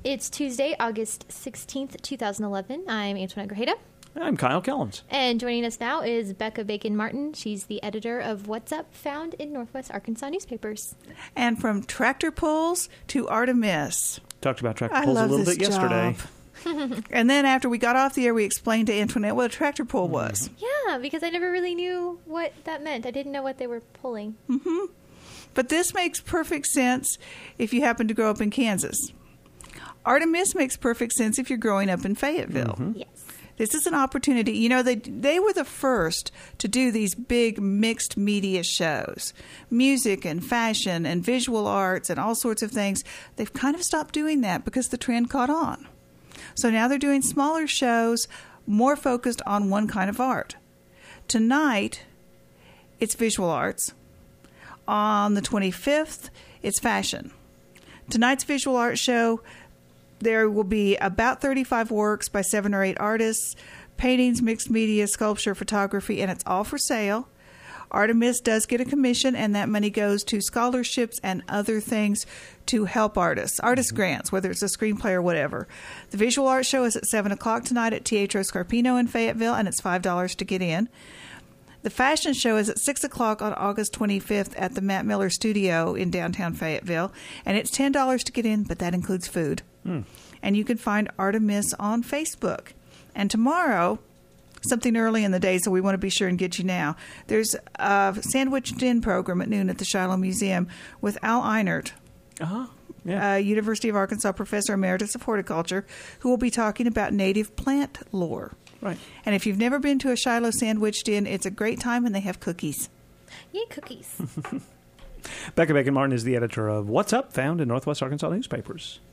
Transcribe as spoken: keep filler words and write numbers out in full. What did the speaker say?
It's Tuesday, August sixteenth, twenty eleven. I'm Antoinette Grajeda. I'm Kyle Kellums. And joining us now is Becca Bacon-Martin. She's the editor of What's Up, found in Northwest Arkansas newspapers. And from tractor pulls to Artemis. Talked about tractor I pulls a love little this bit yesterday. And then after we got off the air, we explained to Antoinette what a tractor pull was. Yeah, because I never really knew what that meant. I didn't know what they were pulling. Mm-hmm. But this makes perfect sense if you happen to grow up in Kansas. Artemis makes perfect sense if you're growing up in Fayetteville. Mm-hmm. Yes. This is an opportunity. You know, they they were the first to do these big mixed media shows. Music and fashion and visual arts and all sorts of things. They've kind of stopped doing that because the trend caught on. So now they're doing smaller shows, more focused on one kind of art. Tonight, it's visual arts. On the twenty-fifth, it's fashion. Tonight's visual art show, there will be about thirty-five works by seven or eight artists, paintings, mixed media, sculpture, photography, and it's all for sale. Artemis does get a commission, and that money goes to scholarships and other things to help artists, artist mm-hmm. grants, whether it's a screenplay or whatever. The visual art show is at seven o'clock tonight at Teatro Scarpino in Fayetteville, and it's five dollars to get in. The fashion show is at six o'clock on August twenty-fifth at the Matt Miller Studio in downtown Fayetteville, and it's ten dollars to get in, but that includes food. Mm. And you can find Artemis on Facebook. And tomorrow, something early in the day, so we want to be sure and get you now, there's a Sandwiched In program at noon at the Shiloh Museum with Al Einert, uh-huh. yeah. uh, University of Arkansas Professor Emeritus of Horticulture, who will be talking about native plant lore. Right. And if you've never been to a Shiloh Sandwiched In, it's a great time, and they have cookies. Yay, cookies. Becca Bacon-Martin is the editor of What's Up, found in Northwest Arkansas newspapers.